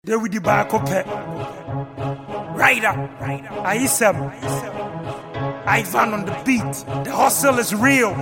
They with the back up. Rider, Aisem, Ivan on the beat. The hustle is real.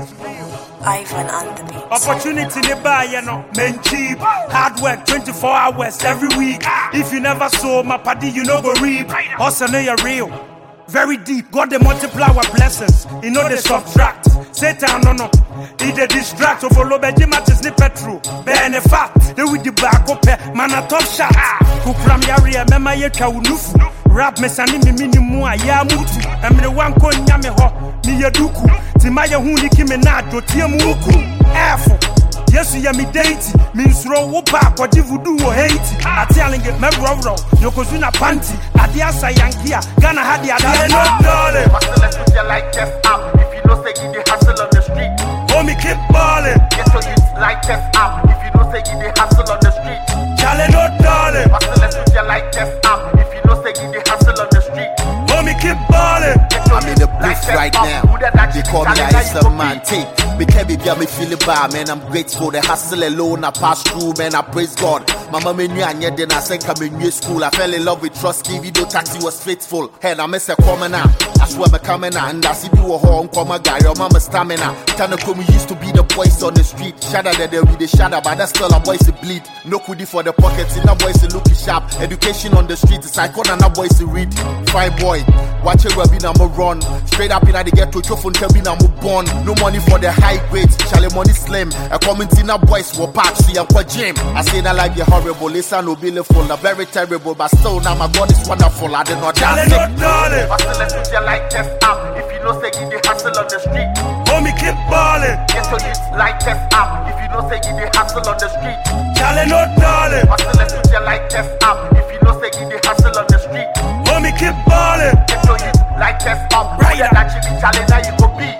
Ivan on the beat. Opportunity nearby, you know, men cheap. Hard work 24 hours every week. If you never saw my party, you know go reap. Hustle know you're real. Very deep. God they multiply our blessings. You know they subtract. Satan no. He they distract. Overload the matches ni petrol. Ben a fact. They with the back up. Man a top shot. Kukram yari mema ye kaunufu. Rap me sani mi minimu ya mutu. Emre wanko nyame ho. Mi yeduku. Timaya huni kime na dotie muku. Airful. Yesu ya mi deity. Minsuro wopa kwa divudu wo hate. Ati alinge me bro. Yokozuna panty. Adi asa yankia. Gana hadi adi no dolly. Hustle with your like test up. If you know say you dey hustle on the street. Homie keep ballin'. Get your youth like test up. If you know say you dey hustle on the street. Charlie no dolly. Hustle with your like test up. If you know say you dey hustle on the street. Homie keep ballin'. I'm in the booth right now. They call me Aisem man. Take me can't be me feeling bad, man. I'm grateful. The hustle alone I passed through, man. I praise God. Mama me knew and then I said come in new school. I fell in love with trust. Video taxi was faithful. Head I miss a commoner. I swear me coming out and I see you a home come a guy. Your mama stamina. Tanakum used to be the boys on the street. Shadow that they with the shadow, but that's still a boys to bleed. No kudi for the pockets. In a boys to look sharp. Education on the street. It's icon and a boys to read. Fine boy. Watch it be number run. Straight up in the ghetto, chofun tell me I'm born. No money for the high grades, Charlie money slim. A comment in a boys will pack, see I'm for gym. I say that life is horrible, listen no beautiful, not very terrible, but still now my God is wonderful. I did not dance it. Hustle with your like test up. If you know say you dey hustle on the street. Homie keep ballin'. Get your youth like test up. If you know say you dey hustle on the street. Charlie no dolly. Hustle with your like test up. If you know say you dey hustle on the street. Homie keep ballin'. Get your youth like test up. Right. That you be Charlie now you go be.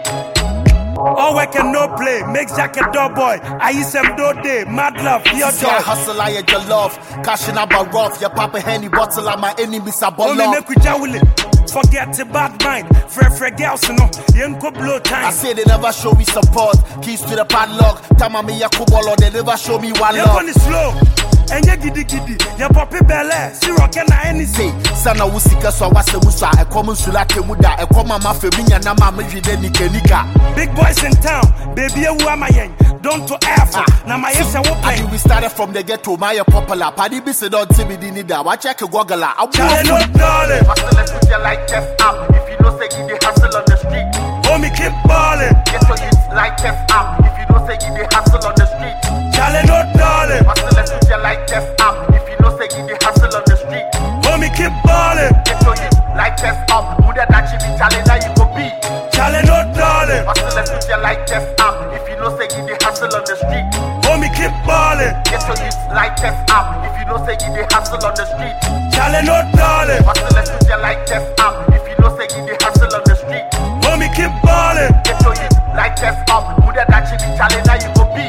All work and no play, make jacket door boy. Aisem do day, mad love, your See I joy. hustle, I your love. Cashing out my rough. Your papa henny bottle of my enemies are Homie ball make we jawili. Forget the bad mind. Free girls, you know. Yenko blow I time. say they never show me support. Keys to the padlock. Tama me ya kubolo. They never show me one You're love. going slow. And you giddy. Your poppy belly. See rockin' any Say, sana usika so wase musa. E komu sulake muda. E koma mafe minya na mama jide nika. big boys in town. Baby, who am I? Don't to effort. Now my yes, I will play. We started from the ghetto, my popular. Paddy be said don't see me dinida. Watch check a goggler. I Charlie no dolly. Hustle with your like test up. If you know say you dey hustle on the street. Homie keep ballin'. Get your youth like test up. If you know say you dey hustle on the street. Charlie no dolly. Hustle with your like test up. If you know say you dey hustle on the street. Homie keep ballin'. Get your youth like test up. Who that you be Charlie now you go be. Charlie no dolly. Hustle with your like test up. If you know say you dey hustle on the street. Homie keep ballin'. Get your youth like test up. If you know say you dey hustle on the street. Charlie no dolly. Hustle with your like test up. If you know say you dey hustle on the street. Homie keep ballin'. Get your youth like test up. Who that you be Charlie now you go be.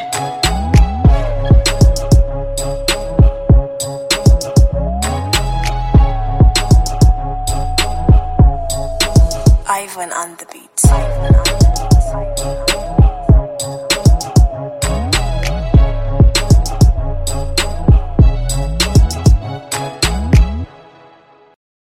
Ivan on the beat.